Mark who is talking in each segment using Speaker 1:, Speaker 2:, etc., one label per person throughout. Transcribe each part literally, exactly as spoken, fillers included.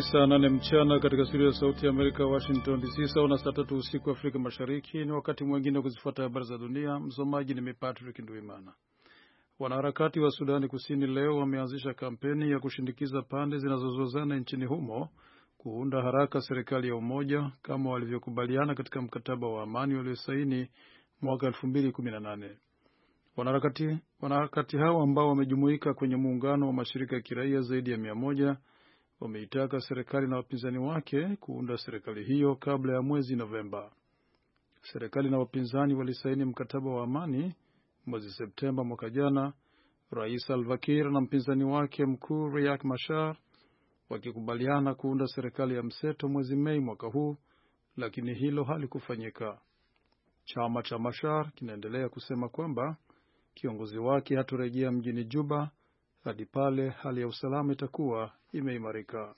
Speaker 1: saa nane mchana katika studio ya Sauti ya Amerika, Washington D C, sawa na saa tatu usiku Afrika Mashariki. Ni wakati mwingine kuzifuata habari za dunia. Msomaji ni Patrick Nduimana. Wanaharakati wa Sudani Kusini leo wameanzisha kampeni ya kushindikiza pande zinazozozana nchini humo kuunda haraka serikali ya umoja kama walivyokubaliana katika mkataba wa amani waliosaini mwaka elfu mbili kumi na nane. Wanaharakati wanaharakati hao ambao wamejumuika kwenye muungano wa mashirika ya kiraia zaidi ya mia moja wameitaka serikali na wapinzani wake kuunda serikali hiyo kabla ya mwezi Novemba. Serikali na wapinzani walisaini mkataba wa amani mwezi Septemba mwaka jana, Rais Salva Kiir na mpinzani wake mkuu Riek Machar wakikubaliana kuunda serikali ya mseto mwezi Mei mwaka huu, lakini hilo halikufanyika. Chama cha Machar kinaendelea kusema kwamba kiongozi wake haturejea mjini Juba hadi pale hali ya usalama itakuwa imeimarika.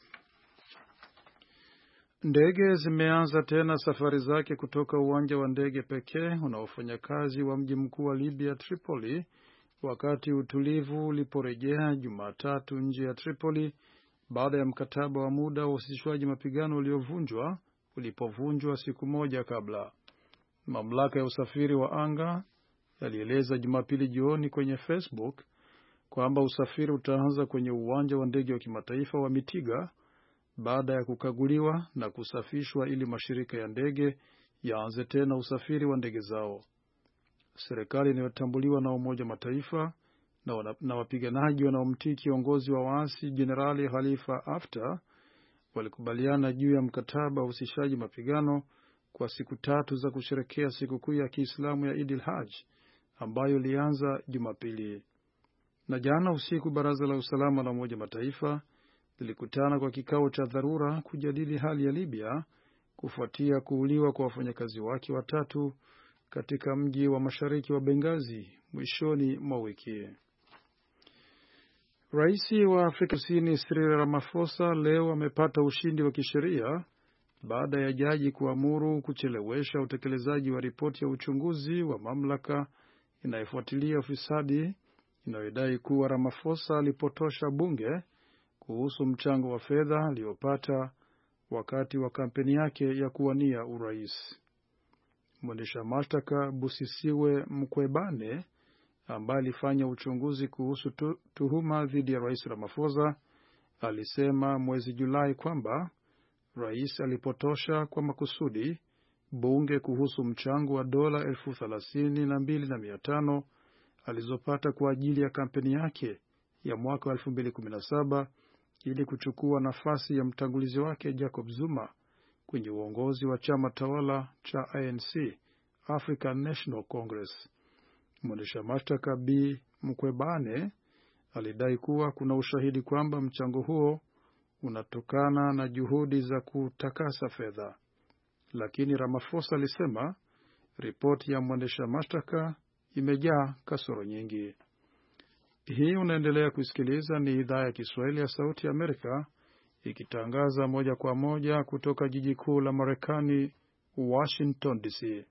Speaker 1: Ndege zimeanza tena safari zake kutoka uwanja wa ndege pekee unaofanya kazi wa mji mkuu wa Libya, Tripoli, wakati utulivu uliporejea Jumatatu nje ya Tripoli baada ya mkataba wa muda wa usitishwaji mapigano uliovunjwa ulipovunjwa siku moja kabla. Mamlaka ya usafiri wa anga yalieleza Jumapili jioni kwenye Facebook kwamba usafiri utaanza kwenye uwanja wa ndege wa kimataifa wa Mitiga baada ya kukaguliwa na kusafishwa ili mashirika ya ndege yaanze tena usafiri wa ndege zao. Serikali inayotambuliwa na Umoja Mataifa na, wana, na wapiganaji wanaomtii kiongozi wa waasi Jenerali Khalifa Haftar walikubaliana juu ya mkataba wa usishaji mapigano kwa siku tatu za kusherekea sikukuu ya Kiislamu ya Eid al-Hajj ambayo ilianza Jumapili. Na jana usiku Baraza la Usalama la Umoja Mataifa lilikutana kwa kikao cha dharura kujadili hali ya Libya kufuatia kuuliwa kwa wafanyakazi wake watatu katika mji wa mashariki wa Benghazi mwishoni mwa wiki. Rais wa Afrika Kusini Cyril Ramaphosa leo amepata ushindi wa kisheria baada ya jaji kuamuru kuchelewesha utekelezaji wa ripoti ya uchunguzi wa mamlaka inayofuatilia ufisadi inayodai kuwa Ramaphosa alipotosha bunge kuhusu mchango wa fedha aliyopata wakati wa kampeni yake ya kuwania urais. Mwendesha mashtaka Busisiwe Mkhwebane ambaye alifanya uchunguzi kuhusu tu, tuhuma dhidi ya Rais Ramaphosa alisema mwezi Julai kwamba rais alipotosha kwa makusudi bunge kuhusu mchango wa dola elfu thelathini na mbili na mia tano alizopata kwa ajili ya kampeni yake ya mwaka wa elfu mbili kumi na saba ili kuchukua nafasi ya mtangulizi wake Jacob Zuma kwenye uongozi wa chama tawala cha A N C, African National Congress. Mwendesha mashtaka B Mkhwebane alidai kuwa kuna ushahidi kwamba mchango huo unatokana na juhudi za kutakasa fedha. Lakini Ramaphosa alisema ripoti ya mwendesha mashtaka imejaa kasoro nyingi. Hii unaendelea kusikiliza, ni idhaa ya Kiswahili ya Sauti ya Amerika ikitangaza moja kwa moja kutoka jiji kuu la Marekani, Washington D C.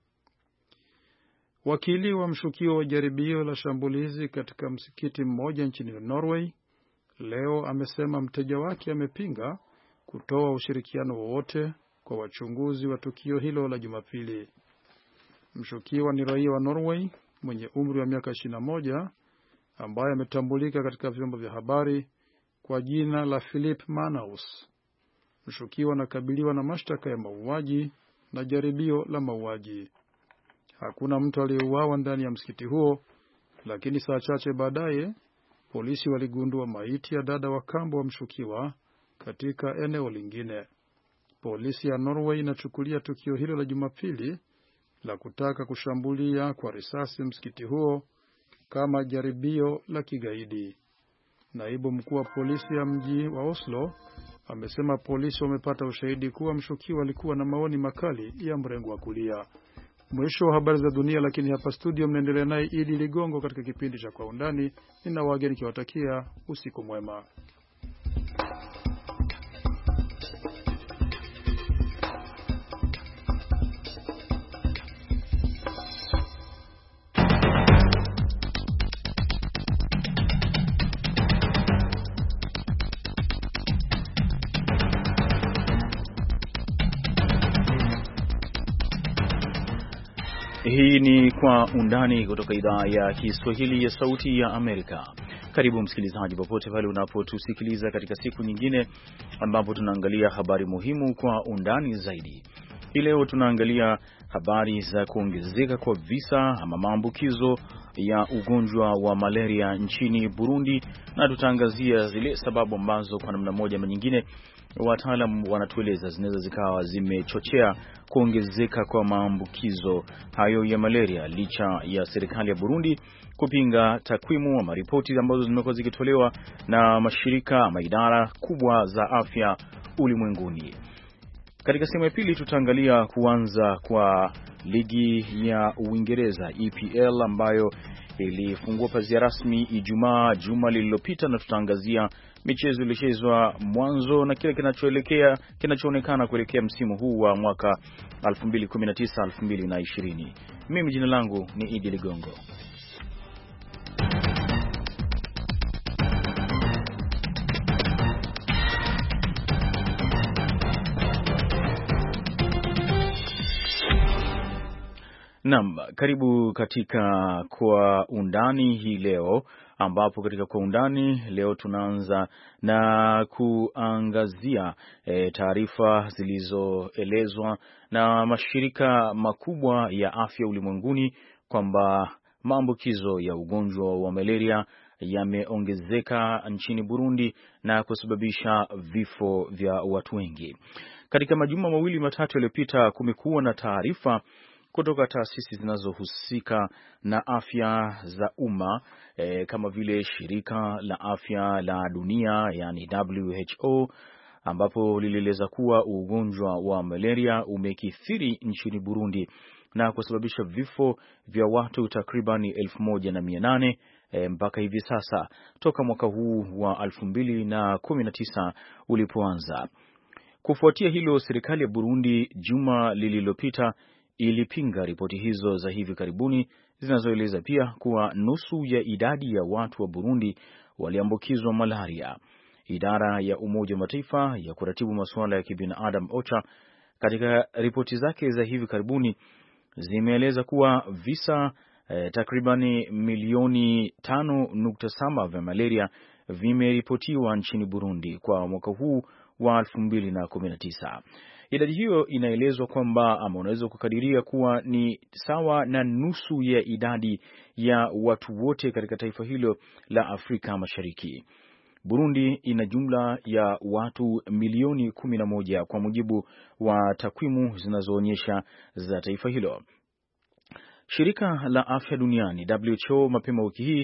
Speaker 1: Wakili wa mshukiwa wa jaribio la shambulizi katika msikiti mmoja nchini Norway leo amesema mteja wake amepinga kutoa ushirikiano wowote kwa wachunguzi wa tukio hilo la Jumapili. Mshukiwa ni raia wa Norway mwenye umri wa miaka ishirini na moja ambaye ametambulika katika vyombo vya habari kwa jina la Philip Manaus. Mshukiwa anakabiliwa na mashtaka ya mauaji na jaribio la mauaji. Hakuna mtu aliyeuawa ndani ya msikiti huo, lakini saa chache baadaye polisi waligundua maiti ya dada wa kambo wa mshukiwa katika eneo lingine. Polisi ya Norway inachukulia tukio hilo la Jumapili la kutaka kushambulia kwa risasi msikiti huo kama jaribio la kigaidi. Naibu mkuu wa polisi ya mji wa Oslo amesema polisi wamepata ushahidi kuwa mshukiwa alikuwa na maoni makali ya mrengo wa kulia. Mwisho wa habari za dunia, lakini hapa studio mnaendelea naye Idi Ligongo katika kipindi cha Kwa Undani. Nina wageni kiwatakia usiku mwema.
Speaker 2: Hii ni Kwa Undani kutoka idhaa ya Kiswahili ya Sauti ya Amerika. Karibu msikilizaji, popote pale unapotusikiliza katika siku nyingine ambapo tunaangalia habari muhimu kwa undani zaidi. Hii leo tunaangalia habari za kuongezeka kwa visa ama maambukizo ya ugonjwa wa malaria nchini Burundi, na tutaangazia zile sababu ambazo kwa namna moja ama nyingine wataalam wanatueleza zinaweza zikawa zimechochea kuongezeka kwa maambukizo hayo ya malaria, licha ya serikali ya Burundi kupinga takwimu ama ripoti ambazo zimekuwa zikitolewa na mashirika ama idara kubwa za afya ulimwenguni. Katika sehemu ya pili tutaangalia kuanza kwa ligi ya Uingereza E P L ambayo ilifungua pazia rasmi Ijumaa juma lililopita, na tutaangazia michezo iliyochezwa mwanzo na kile kinachoelekea kinachoonekana kuelekea msimu huu wa mwaka elfu mbili kumi na tisa elfu mbili ishirini. Mimi jina langu ni Idi Ligongo. Naam, karibu katika Kwa Undani hii leo, ambapo katika Kwa Undani leo tunaanza na kuangazia e, taarifa zilizoelezwa na mashirika makubwa ya afya ulimwenguni kwamba maambukizo ya ugonjwa wa malaria yameongezeka nchini Burundi na kusababisha vifo vya watu wengi. Katika majuma mawili matatu yaliyopita kumekuwa na taarifa kutoka taasisi zinazohusika na afya za umma e, kama vile shirika la afya la dunia yani W H O, ambapo lilieleza kuwa ugonjwa wa malaria umekithiri nchini Burundi na kusababisha vifo vya watu takriban elfu moja na mia nane e, mpaka hivi sasa toka mwaka huu wa elfu mbili na kumi na tisa ulipoanza. Kufuatia hilo, serikali ya Burundi juma lililopita ilipinga ripoti hizo za hivi karibuni zinazoeleza pia kuwa nusu ya idadi ya watu wa Burundi waliambukizwa malaria. Idara ya Umoja wa Mataifa ya kuratibu masuala ya kibinadamu OCHA katika ripoti zake za hivi karibuni zimeeleza kuwa visa eh, takribani milioni tano nukta saba vya malaria vimeripotiwa nchini Burundi kwa mwaka huu wa elfu mbili na kumi na tisa. Idadi hiyo inaelezwa kwamba ama unaweza kukadiria kuwa ni sawa na nusu ya idadi ya watu wote katika taifa hilo la Afrika Mashariki. Burundi ina jumla ya watu milioni kumi na moja kwa mujibu wa takwimu zinazoonyesha za taifa hilo. Shirika la Afya Duniani W H O mapema wiki hii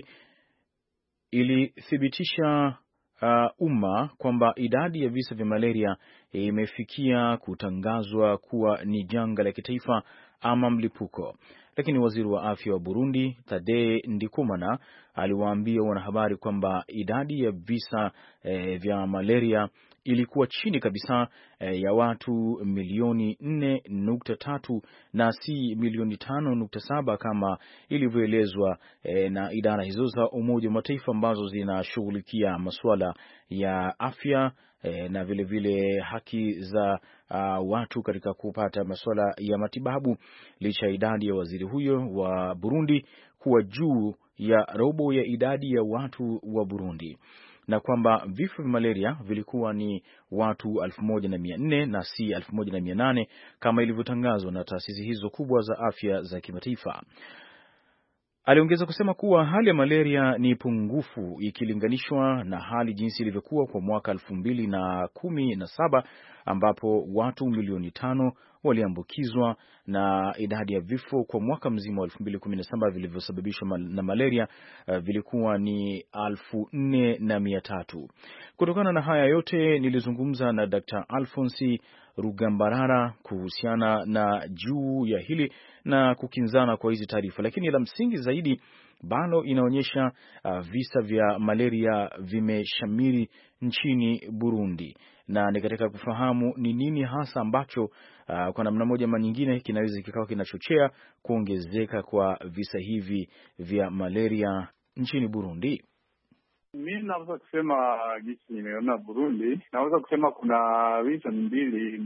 Speaker 2: ilithibitisha Uh, umma kwamba idadi ya visa vya malaria imefikia kutangazwa kuwa ni janga la kitaifa ama mlipuko. Lakini waziri wa afya wa Burundi Tade Ndikumana aliwaambia wanahabari kwamba idadi ya visa eh, vya malaria ilikuwa chini kabisa eh, ya watu milioni nne nukta tatu na si milioni tano nukta saba kama ilivyoelezwa eh, na idara hizo za Umoja wa Mataifa ambazo zinashughulikia masuala ya afya eh, na vile vile haki za uh, watu katika kupata masuala ya matibabu, licha ya idadi ya waziri huyo wa Burundi kuwa juu ya robo ya idadi ya watu wa Burundi, na kwamba vifo vya malaria vilikuwa ni watu elfu moja na mia nne na si elfu moja na mia nane kama ilivyotangazwa na taasisi hizo kubwa za afya za kimataifa. Aliongeza kusema kuwa hali ya malaria ni pungufu ikilinganishwa na hali jinsi ilivyokuwa kwa mwaka elfu mbili na kumi na saba ambapo watu milioni tano waliambukizwa, na idadi ya vifo kwa mwaka mzima wa elfu mbili kumi na saba vilivyosababishwa na malaria uh, vilikuwa ni elfu nne na mia tatu. Kutokana na haya yote nilizungumza na Daktari Alphonse Rugambarara kuhusiana na juu ya hili na kukinzana kwa hizi taarifa, lakini la msingi zaidi bado inaonyesha uh, visa vya malaria vimeshamiri nchini Burundi, na ni katika kufahamu ni nini hasa ambacho uh, kwa namna moja ama nyingine kinaweza kikawa kinachochea kuongezeka kwa visa hivi vya malaria nchini Burundi.
Speaker 3: Mi naweza kusema jinsi nimeona Burundi, naweza kusema kuna reason mbili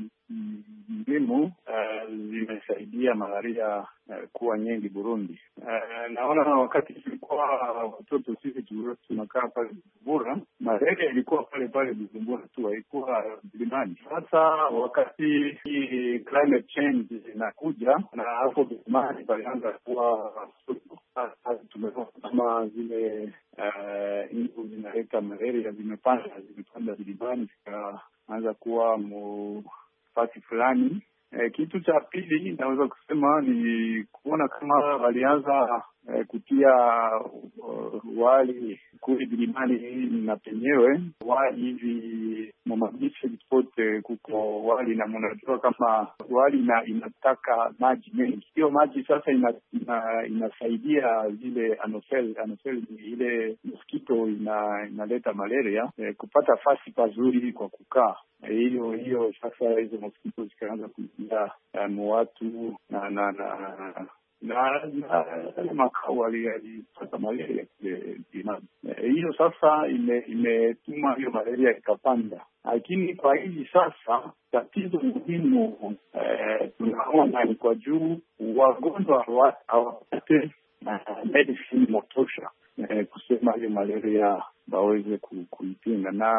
Speaker 3: muhimu uh, zimesaidia malaria uh, kuwa nyingi Burundi. Uh, naona wakati tulikuwa watoto sisi tunakaa pale Bujumbura, malaria ilikuwa pale pale Bujumbura tu, haikuwa Mlimani. Sasa wakati hii climate change inakuja na hapo Mlimani palianza kuwa tumeona kama zile hizo uh, zinaleta malaria zimepanda zimepanda Mlimani zikaanza kuwa mu fasi fulani. E, kitu cha pili naweza kusema ni kuona kama walianza e, kutia uh, wali kule vilimani na penyewe wali hivi mamabishi pote kuko wali, na mnajua kama wali na inataka maji mengi. Hiyo maji sasa ina, ina, inasaidia zile anofel anofel ile mosquito ina, inaleta malaria e, kupata fasi pazuri kwa kukaa. Hiyo hiyo sasa hizo mosquito zikaanza kuingia um, watu na na na na na makao alipata malaria kule Binani. Hiyo sasa imetuma hiyo malaria ikapanda, lakini kwa hivi sasa tatizo muhimu eh, tunaona ni kwa juu wagonjwa hawapate medicine motosha eh, kusema hiyo malaria waweze kuipinga, na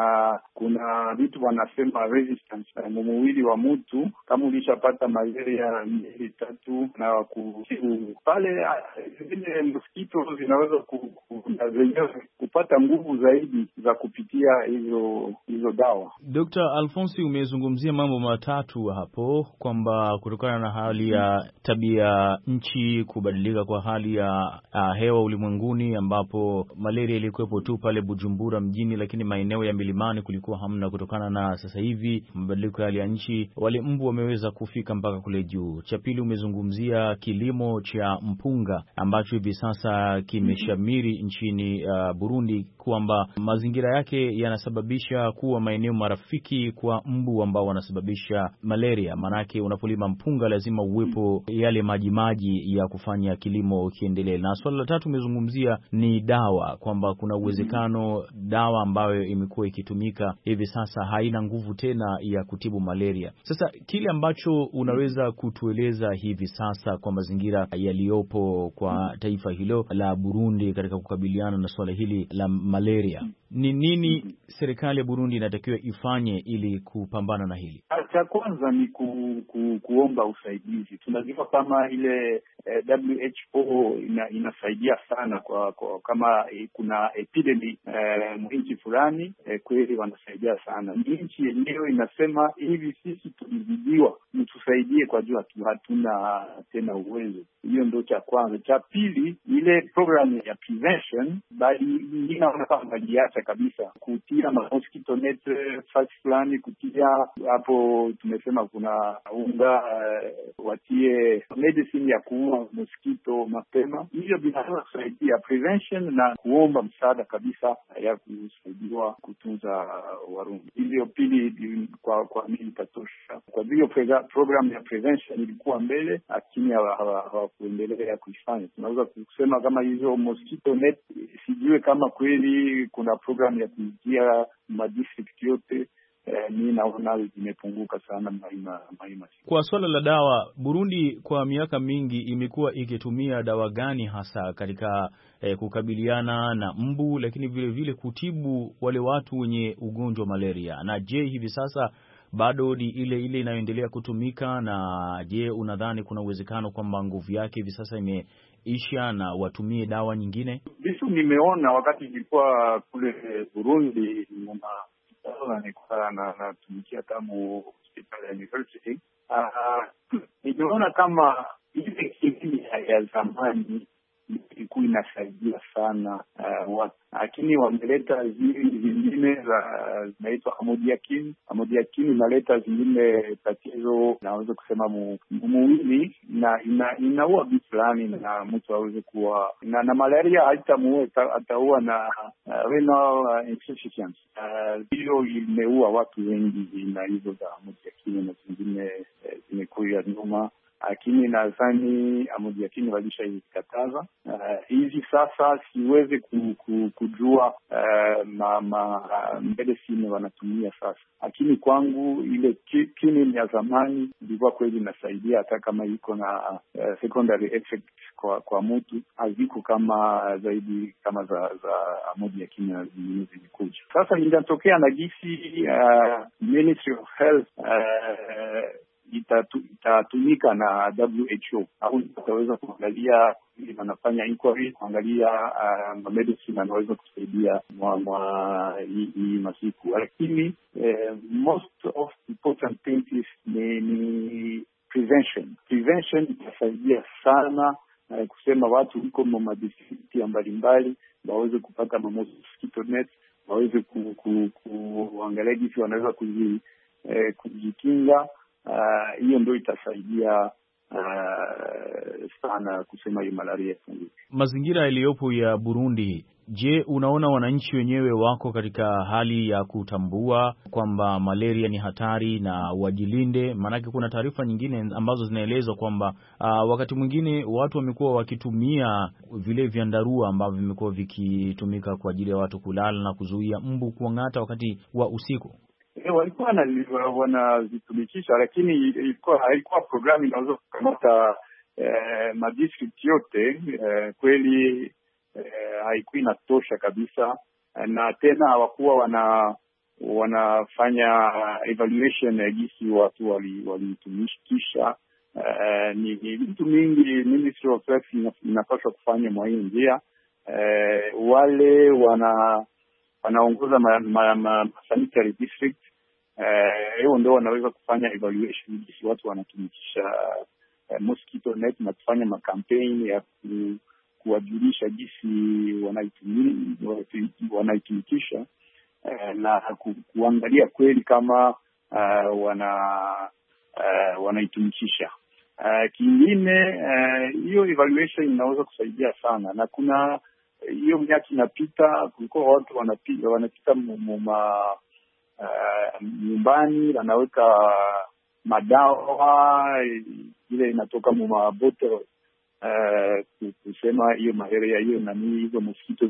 Speaker 3: kuna vitu wanasema resistance mwili wa mtu. Kama ulishapata malaria mbili tatu na kutibu pale, zile mosquito zinaweza zenyewe kupata nguvu zaidi za kupitia hizo hizo dawa.
Speaker 2: Doctor Alphonse, umezungumzia mambo matatu hapo, kwamba kutokana na hali ya tabia nchi, kubadilika kwa hali ya uh, hewa ulimwenguni, ambapo malaria ilikuwepo tu pale Bujumbura mjini, lakini maeneo ya milimani kulikuwa hamna. Kutokana na sasa hivi mabadiliko ya hali ya nchi, wale mbu wameweza kufika mpaka kule juu. Cha pili, umezungumzia kilimo cha mpunga ambacho hivi sasa kimeshamiri nchini uh, Burundi, kwamba mazingira yake yanasababisha kuwa maeneo marafiki kwa mbu ambao wanasababisha malaria. Manake unapolima mpunga lazima uwepo yale maji maji ya kufanya kilimo kiendelee. Na swala la tatu umezungumzia ni dawa, kwamba kuna uwezekano dawa ambayo imekuwa ikitumika hivi sasa haina nguvu tena ya kutibu malaria. Sasa kile ambacho unaweza kutueleza hivi sasa kwa mazingira yaliyopo kwa taifa hilo la Burundi katika kukabiliana na swala hili la malaria, ni nini serikali ya Burundi inatakiwa ifanye ili kupambana na hili?
Speaker 3: Cha kwanza ni ku, ku, kuomba usaidizi. Tunajua kama ile eh, W H O ina, inasaidia sana kwa, kwa kama eh, kuna epidemi eh, nchi fulani eh, kweli wanasaidia sana. Nchi yenyewe inasema hivi, sisi tulizidiwa, mtusaidie kwa jua tu hatuna tena uwezo. Hiyo ndio cha kwanza. Cha pili, ile program ya prevention bali inaona kama baliacha kabisa kutia mosquito net fasi fulani, kutia hapo tumesema kuna unga uh, watie medicine ya kuua mosquito mapema. Hiyo binaweza kusaidia prevention na kuomba msaada kabisa ya kusaidiwa kutunza Warundi. Hiyo pili kwa kwa mimi itatosha. Kwa hiyo program ya prevention ilikuwa mbele, lakini hawakuendelea kuifanya. Tunaweza kusema kama hizo mosquito net, sijue kama kweli kuna program ya kuingia madistrict yote. Eh, mimi naona zimepunguka sana maima, maima.
Speaker 2: Kwa swala la dawa, Burundi kwa miaka mingi imekuwa ikitumia dawa gani hasa katika eh, kukabiliana na mbu, lakini vile vile kutibu wale watu wenye ugonjwa wa malaria? Na je, hivi sasa bado ni ile ile inayoendelea kutumika? Na je, unadhani kuna uwezekano kwamba nguvu yake hivi sasa imeisha na watumie dawa nyingine?
Speaker 3: Vitu nimeona wakati nilikuwa kule Burundi na nilikuwa na natumikia tamu hospitali ya university. Uh, nimeona kama ile kipindi ya zamani ilikuwa inasaidia sana uh, watu, lakini wameleta zile zingine za zinaitwa amodiakin. Amodiakin inaleta zingine tatizo, naweza kusema mwili na ina, inaua vitu fulani na mtu aweze kuwa na, na malaria haitamuua, ataua na uh, renal insufficiency. Hiyo uh, imeua watu wengi na hizo za amodiakin na zingine uh, zimekuja nyuma. lakini nadhani Amodiakini walishaikataza. Uh, hivi sasa siwezi ku, ku, kujua uh, ma, ma medicine wanatumia sasa, lakini kwangu ile kini ya zamani ilikuwa kweli inasaidia, hata kama iko na uh, secondary effect kwa kwa mtu, haziko kama zaidi kama za za Amodiakini na zingine zilikuja. Sasa inatokea na gisi uh, Ministry of Health uh, itatu, itatumika na W H O au itaweza kuangalia, wanafanya inquiry kuangalia uh, medicine anaweza kusaidia mwa mwa hii masiku, lakini uh, most of important things is ni, ni prevention. Prevention itasaidia sana uh, kusema watu huko mwa district mbalimbali waweze kupata mosquito net, waweze ku, ku, ku, kuangalia jinsi wanaweza kuzi, eh, kujikinga. Hiyo uh, ndio itasaidia uh, sana kusema hii malaria fungu.
Speaker 2: Mazingira yaliyopo ya Burundi, je, unaona wananchi wenyewe wako katika hali ya kutambua kwamba malaria ni hatari na wajilinde? Maanake kuna taarifa nyingine ambazo zinaelezwa kwamba uh, wakati mwingine watu wamekuwa wakitumia vile vyandarua ambavyo vimekuwa vikitumika kwa ajili ya watu kulala na kuzuia mbu kuangata wakati wa usiku.
Speaker 3: E, walikuwa wanazitumikisha, lakini ilikuwa haikuwa programu inaweza kukamata eh, madistrict yote eh, kweli eh, haikuwa inatosha kabisa, na tena hawakuwa wana wanafanya evaluation ya jinsi watu walitumikisha. Eh, ni vitu mingi Ministry of Health inapaswa kufanya mwa hii njia. Eh, wale wana wanaongoza ma, ma, ma, sanitary district hiyo, eh, ndio wanaweza kufanya evaluation jinsi watu wanatumikisha eh, mosquito net na kufanya makampeni ya ku, kuwajulisha jinsi wanaitumikisha eh, na ku, kuangalia kweli kama uh, wana uh, wanaitumikisha. Uh, kingine hiyo uh, evaluation inaweza kusaidia sana, na kuna hiyo miaka inapita, kulikuwa watu wanapita wanapita muma uh, nyumbani wanaweka madawa ile inatoka muma bote uh, kusema hiyo malaria hiyo na nini hizo mosquito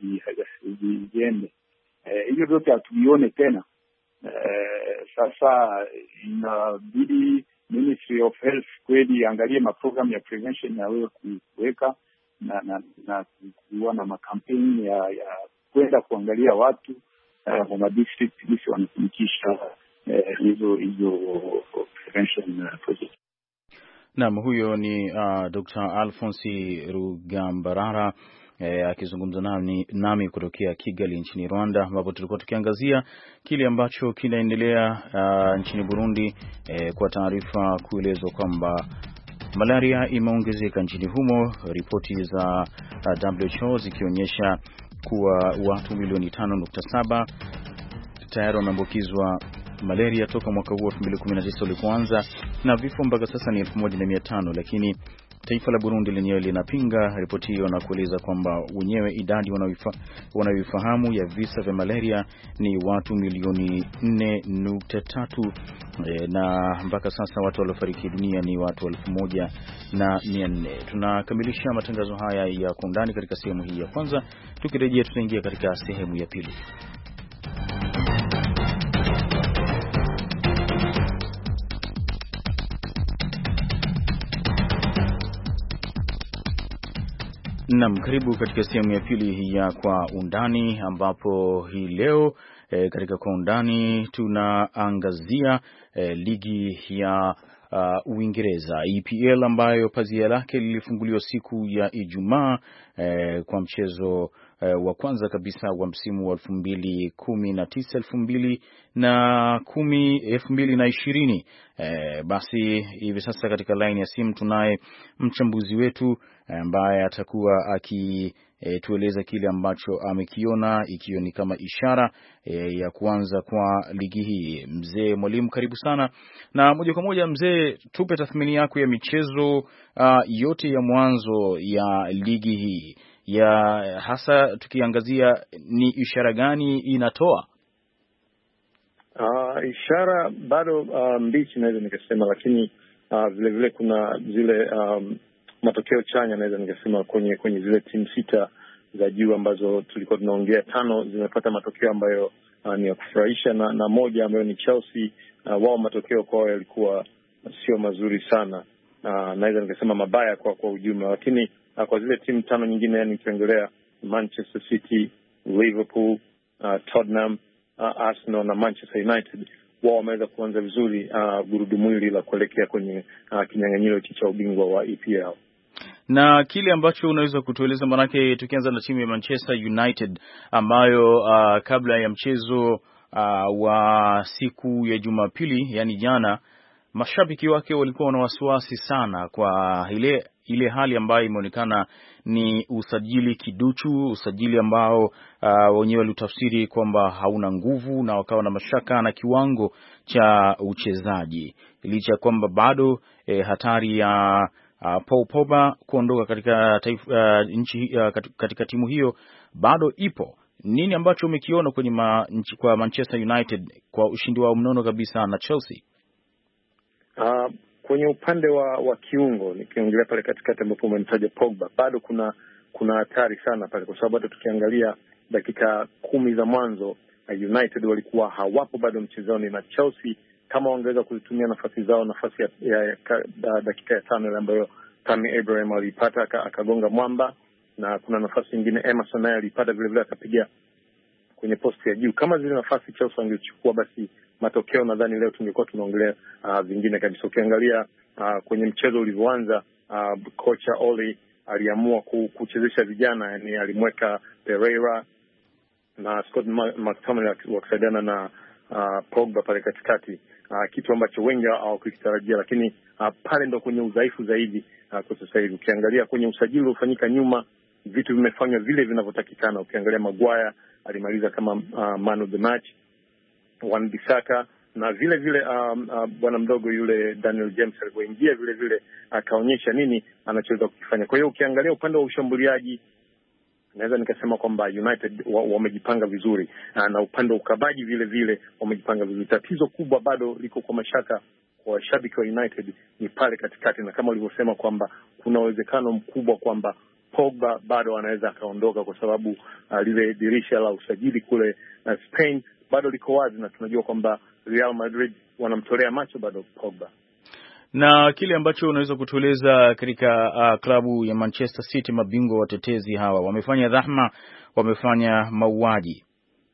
Speaker 3: ziende. Hiyo zote hatuione tena. Uh, sasa inabidi Ministry of Health kweli angalie maprogram ya prevention yaweza kuweka na na na kuwa na makampeni ya, ya kwenda kuangalia watu wa uh, district jinsi wanatumikisha hizo uh, hizo prevention uh, project.
Speaker 2: Naam, huyo ni uh, Doctor Alphonse Rugambarara eh, akizungumza nami, nami kutokea Kigali nchini Rwanda, ambapo tulikuwa tukiangazia kile ambacho kinaendelea uh, nchini Burundi eh, kwa taarifa kuelezwa kwamba malaria imeongezeka nchini humo, ripoti za uh, W H O zikionyesha kuwa watu milioni tano nukta saba tayari wameambukizwa malaria toka mwaka huu elfu mbili kumi na tisa ulipoanza, na vifo mpaka sasa ni elfu moja na mia tano, lakini taifa la Burundi lenyewe linapinga ripoti hiyo na kueleza kwamba wenyewe idadi wanayoifahamu ya visa vya malaria ni watu milioni nne nukta tatu e, na mpaka sasa watu waliofariki dunia ni watu elfu moja na mia nne. Tunakamilisha matangazo haya ya Kwa Undani katika sehemu hii ya kwanza. Tukirejea tutaingia katika sehemu ya pili. Naam, karibu katika sehemu ya pili ya Kwa Undani, ambapo hii leo e, katika Kwa Undani tunaangazia e, ligi ya uh, Uingereza E P L ambayo pazia lake lilifunguliwa siku ya Ijumaa e, kwa mchezo e, wa kwanza kabisa wa msimu wa elfu mbili kumi na tisa elfu mbili na kumi elfu mbili na ishirini. E, basi hivi sasa katika line ya simu tunaye mchambuzi wetu ambaye atakuwa akitueleza e, kile ambacho amekiona ikiwa ni kama ishara e, ya kuanza kwa ligi hii. Mzee Mwalimu, karibu sana, na moja kwa moja mzee, tupe tathmini yako ya michezo uh, yote ya mwanzo ya ligi hii, ya hasa tukiangazia ni ishara gani inatoa?
Speaker 4: Uh, ishara bado uh, mbichi naweza nikasema, lakini uh, vile vile kuna zile um, matokeo chanya naweza nikasema kwenye kwenye zile timu sita za juu ambazo tulikuwa tunaongea, tano zimepata matokeo ambayo uh, ni ya kufurahisha na, na moja ambayo ni Chelsea. Uh, wao matokeo kwao yalikuwa sio mazuri sana, uh, naweza nikasema mabaya kwa kwa ujumla, lakini uh, kwa zile timu tano nyingine, yani nikiongelea Manchester City, Liverpool, uh, Tottenham, uh, Arsenal na Manchester United, wao wameweza kuanza vizuri uh, gurudumu hili la kuelekea kwenye uh, kinyang'anyiro cha ubingwa wa E P L.
Speaker 2: Na kile ambacho unaweza kutueleza, manake tukianza na timu ya Manchester United ambayo uh, kabla ya mchezo uh, wa siku ya Jumapili, yani jana, mashabiki wake walikuwa na wasiwasi sana kwa ile ile hali ambayo imeonekana ni usajili kiduchu, usajili ambao uh, wenyewe walitafsiri kwamba hauna nguvu, na wakawa na mashaka na kiwango cha uchezaji, licha kwamba bado eh, hatari ya uh, Paul Pogba kuondoka katika taifa, uh, nchi uh, katika timu hiyo bado ipo. Nini ambacho umekiona kwenye ma, nchi, kwa Manchester United kwa ushindi wao mnono kabisa na Chelsea?
Speaker 4: Uh, kwenye upande wa wa kiungo, nikiongelea pale katikati ambapo umemtaja Pogba, bado kuna kuna hatari sana pale, kwa sababu hata tukiangalia dakika kumi za mwanzo United walikuwa hawapo bado mchezoni, na Chelsea kama wangeweza kuzitumia nafasi zao, nafasi ya, ya, ya da, dakika ya tano ile ambayo Tammy Abraham alipata akagonga mwamba, na kuna nafasi nyingine Emerson naye alipata vile vile akapiga kwenye posti ya juu. Kama zile nafasi Chelsea wangechukua, basi matokeo nadhani leo tungekuwa tunaongelea uh, vingine kabisa. Ukiangalia uh, kwenye mchezo ulivyoanza, uh, kocha Oli aliamua kuchezesha vijana, yani alimweka Pereira na Scott McTominay wakisaidiana na uh, Pogba pale katikati, uh, kitu ambacho wengi hawakukitarajia, lakini uh, pale ndo kwenye udhaifu zaidi uh, kwa sasa hivi. Ukiangalia kwenye usajili uliofanyika nyuma, vitu vimefanywa vile vinavyotakikana. Ukiangalia Maguire alimaliza kama uh, man of the match, Wan-Bissaka, na vile vile um, uh, bwana mdogo yule Daniel James alipoingia vile vile akaonyesha uh, nini anachoweza kukifanya. Kwa hiyo ukiangalia upande wa ushambuliaji, naweza nikasema kwamba United wamejipanga wa vizuri, uh, na upande wa ukabaji vile vile wamejipanga vizuri. Tatizo kubwa bado liko kwa mashaka kwa washabiki wa United ni pale katikati, na kama ulivyosema kwamba kuna uwezekano mkubwa kwamba Pogba bado anaweza akaondoka, kwa sababu uh, lile dirisha la usajili kule uh, Spain bado liko wazi, na tunajua kwamba Real Madrid wanamtolea macho bado Pogba.
Speaker 2: Na kile ambacho unaweza kutueleza katika uh, klabu ya Manchester City, mabingwa watetezi hawa, wamefanya dhahma, wamefanya mauaji.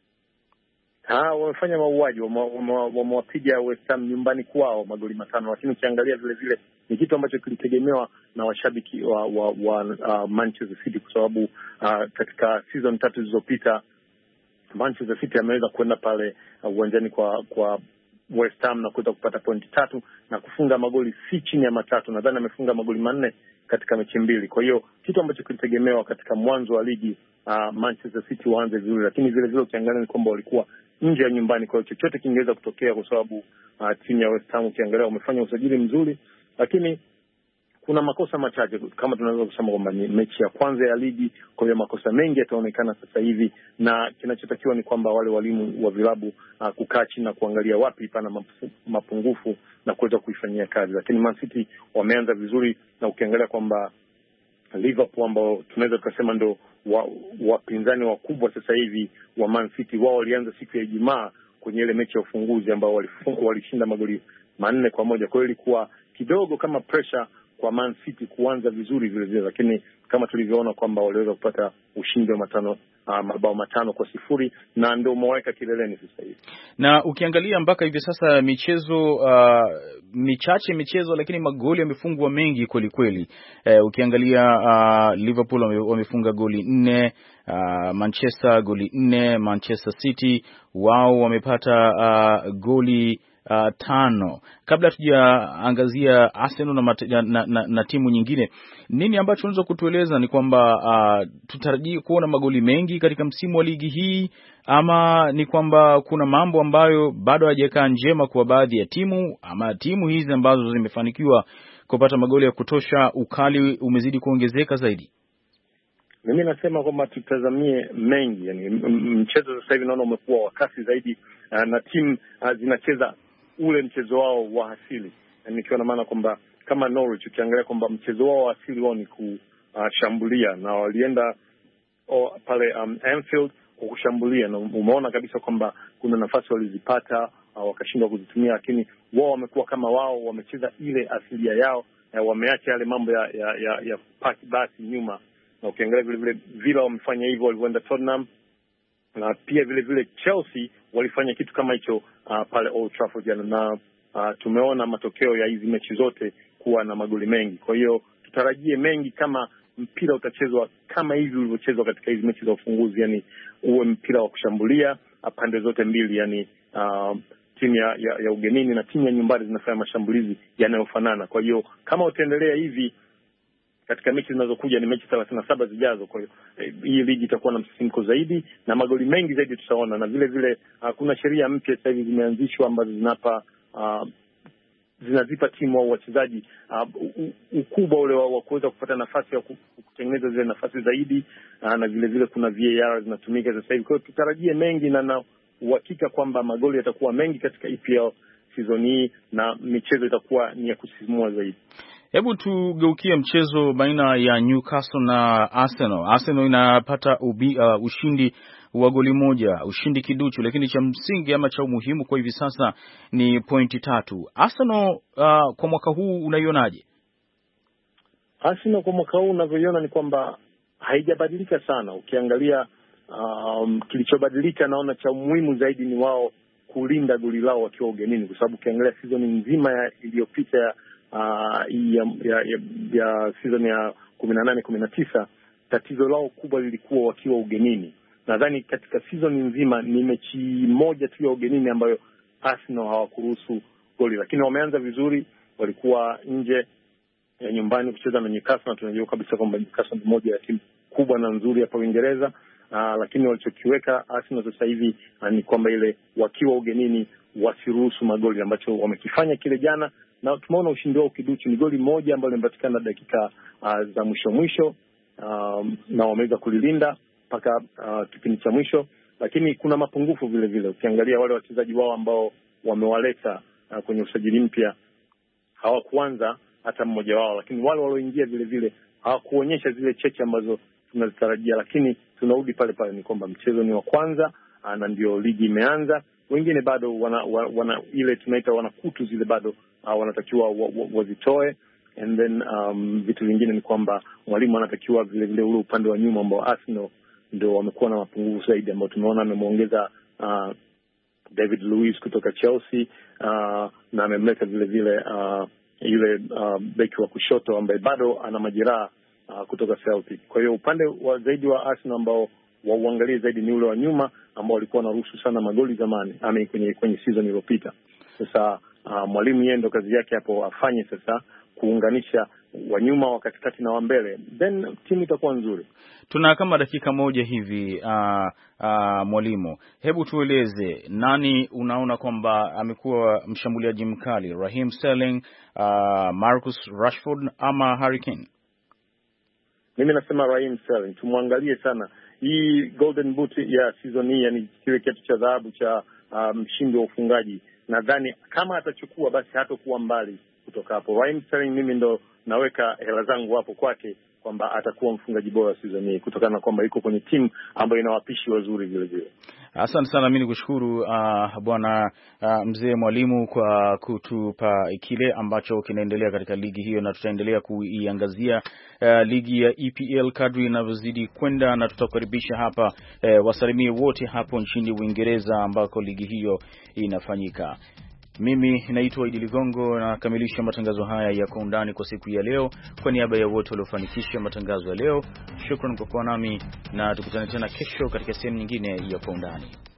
Speaker 4: Ah, wamefanya mauaji, wamewapiga West Ham nyumbani kwao magoli matano, lakini ukiangalia vile vile ni kitu ambacho kilitegemewa na washabiki wa, wa, wa uh, Manchester City, kwa sababu uh, katika season tatu zilizopita Manchester City ameweza kwenda pale uwanjani uh, kwa kwa West Ham na kuweza kupata pointi tatu na kufunga magoli si chini ya matatu. Nadhani amefunga magoli manne katika mechi mbili. Kwa hiyo kitu ambacho kilitegemewa katika mwanzo wa ligi uh, Manchester City waanze vizuri, lakini vile vile ukiangalia ni kwamba walikuwa nje ya nyumbani, kwa hiyo chochote kingeweza kutokea, kwa sababu uh, timu ya West Ham ukiangalia wamefanya usajili mzuri, lakini kuna makosa machache kama tunaweza kusema kwamba ni mechi ya kwanza ya ligi. Kwa hiyo makosa mengi yataonekana sasa hivi, na kinachotakiwa ni kwamba wale walimu wa vilabu uh, kukaa chini na kuangalia wapi pana mapungufu na kuweza kuifanyia kazi. Lakini Man City wameanza vizuri, na ukiangalia kwamba Liverpool ambao tunaweza tukasema ndo wapinzani wa wakubwa sasa hivi wa Man City, wao walianza siku ya Ijumaa kwenye ile mechi ya ufunguzi ambao walishinda magoli manne kwa moja. Kwa hiyo ilikuwa kidogo kama pressure kwa Man City kuanza vizuri vile vile, lakini kama tulivyoona kwamba waliweza kupata ushindi wa matano uh, mabao matano kwa sifuri, na ndio umeweka kileleni sasa hivi.
Speaker 2: Na ukiangalia mpaka hivi sasa michezo uh, michache michezo, lakini magoli yamefungwa mengi kweli kweli. Uh, ukiangalia uh, Liverpool wamefunga goli nne, uh, Manchester goli nne, Manchester City wao wamepata uh, goli Uh, tano. Kabla tujaangazia Arsenal na, na, na, na timu nyingine, nini ambacho unaweza kutueleza ni kwamba uh, tutarajie kuona magoli mengi katika msimu wa ligi hii, ama ni kwamba kuna mambo ambayo bado hayajakaa njema kwa baadhi ya timu, ama timu hizi ambazo zimefanikiwa kupata magoli ya kutosha, ukali umezidi kuongezeka zaidi?
Speaker 4: Mimi nasema kwamba tutazamie mengi, yani mchezo sasa hivi naona umekuwa wa kasi zaidi, uh, na timu uh, zinacheza ule mchezo wao wa asili, nikiwa na maana kwamba kama Norwich, ukiangalia kwamba mchezo wao wa asili wao ni kushambulia, na walienda o, pale um, Anfield kwa kushambulia, na umeona kabisa kwamba kuna nafasi walizipata uh, wakashindwa kuzitumia, lakini wao wamekuwa kama wao wamecheza ile asilia yao, na wameacha yale mambo ya ya ya, ya pack basi nyuma. Na ukiangalia vile vile Villa wamefanya hivyo walivyoenda Tottenham, na pia vile vile Chelsea walifanya kitu kama hicho uh, pale Old Trafford jana, na uh, tumeona matokeo ya hizi mechi zote kuwa na magoli mengi. Kwa hiyo tutarajie mengi kama mpira utachezwa kama hivi ulivyochezwa katika hizi mechi za ufunguzi, yani uwe mpira wa kushambulia pande zote mbili, yani uh, timu ya, ya, ya ugenini na timu ya nyumbani zinafanya mashambulizi yanayofanana. Kwa hiyo kama utaendelea hivi katika mechi zinazokuja, ni mechi thelathini na saba zijazo, kwa hiyo eh, hii ligi itakuwa na msisimko zaidi na magoli mengi zaidi tutaona. Na vile vile uh, kuna sheria mpya sasa hivi zimeanzishwa ambazo zinapa uh, zinazipa timu au wachezaji uh, ukubwa ule wa kuweza kupata nafasi ya kutengeneza zile nafasi zaidi, uh, na vile vile kuna V A R zinatumika sasa hivi. Kwa hiyo tutarajie mengi, na na uhakika kwamba magoli yatakuwa mengi katika E P L season hii na michezo itakuwa ni ya kusisimua zaidi.
Speaker 2: Hebu tugeukie mchezo baina ya Newcastle na Arsenal. Arsenal inapata ubi, uh, ushindi wa goli moja, ushindi kiduchu, lakini cha msingi ama cha umuhimu kwa hivi sasa ni pointi tatu. Arsenal uh, kwa mwaka huu unaionaje?
Speaker 4: Arsenal kwa mwaka huu unavyoiona ni kwamba haijabadilika sana. Ukiangalia um, kilichobadilika, naona cha muhimu zaidi ni wao kulinda goli lao wakiwa ugenini, kwa sababu ukiangalia season nzima iliyopita ya Uh, ya, ya, ya, ya season ya kumi na nane kumi na tisa, tatizo lao kubwa lilikuwa wakiwa ugenini. Nadhani katika season nzima ni mechi moja tu ya ugenini ambayo Arsenal hawakuruhusu goli, lakini wameanza vizuri. Walikuwa nje ya nyumbani kucheza na Newcastle, na tunajua kabisa kwamba Newcastle ni moja ya timu kubwa na nzuri hapa Uingereza. Uh, lakini walichokiweka Arsenal sasa hivi uh, ni kwamba ile wakiwa ugenini wasiruhusu magoli, ambacho wamekifanya kile jana, na tumeona ushindi wao kiduchu. Ni goli moja ambalo limepatikana dakika uh, za mwisho mwisho, um, na wameweza kulilinda mpaka uh, kipindi cha mwisho. Lakini kuna mapungufu vile vile. Ukiangalia wale wachezaji wao ambao wamewaleta uh, kwenye usajili mpya, hawakuanza hata mmoja wao, lakini wale walioingia vile vile hawakuonyesha zile cheche ambazo tunazitarajia. Lakini tunarudi pale pale, ni kwamba mchezo ni wa kwanza uh, na ndio ligi imeanza. Wengine bado wana, wana ile tunaita wana kutu zile bado uh, wanatakiwa wazitoe wa, wa and then um, vitu vingine ni kwamba mwalimu anatakiwa vile vile ule upande wa nyuma ambao Arsenal ndio wamekuwa na mapungufu zaidi, ambao tumeona amemuongeza uh, David Luiz kutoka Chelsea uh, na amemleta vile vile uh, yule uh, beki wa kushoto ambaye bado ana majeraha uh, kutoka Celtic. Kwa hiyo upande wa zaidi wa Arsenal ambao wauangalie zaidi ni ule wa nyuma ambao walikuwa wanaruhusu sana magoli zamani, ame kwenye kwenye season iliyopita. Sasa uh, mwalimu yeye ndo kazi yake hapo afanye sasa kuunganisha wa nyuma, wa katikati na wa mbele, then timu itakuwa nzuri.
Speaker 2: Tuna kama dakika moja hivi uh, uh, mwalimu, hebu tueleze nani unaona kwamba amekuwa mshambuliaji mkali, Raheem Sterling, uh, Marcus Rashford ama Harry Kane?
Speaker 4: Mimi nasema Raheem Sterling. Tumwangalie sana hii golden boot ya season hii, yani kile kitu cha dhahabu cha mshindi um, wa ufungaji. Nadhani kama atachukua basi hatakuwa mbali kutoka hapo. Raheem Sterling mimi ndo naweka hela zangu hapo kwake kwamba atakuwa mfungaji bora season hii, kutokana na kwamba yuko kwenye timu ambayo ina wapishi wazuri vile vile.
Speaker 2: Asante sana, mimi nikushukuru uh, bwana uh, mzee mwalimu kwa kutupa kile ambacho kinaendelea katika ligi hiyo, na tutaendelea kuiangazia uh, ligi ya E P L kadri inavyozidi kwenda, na tutakaribisha hapa uh, wasalimie wote hapo nchini Uingereza ambako ligi hiyo inafanyika. Mimi naitwa Idi Ligongo na kamilisha matangazo haya ya Kwa Undani kwa siku ya leo. Kwa niaba ya wote waliofanikisha matangazo ya leo, shukrani kwa kuwa nami, na tukutane tena kesho katika sehemu nyingine ya Kwa Undani.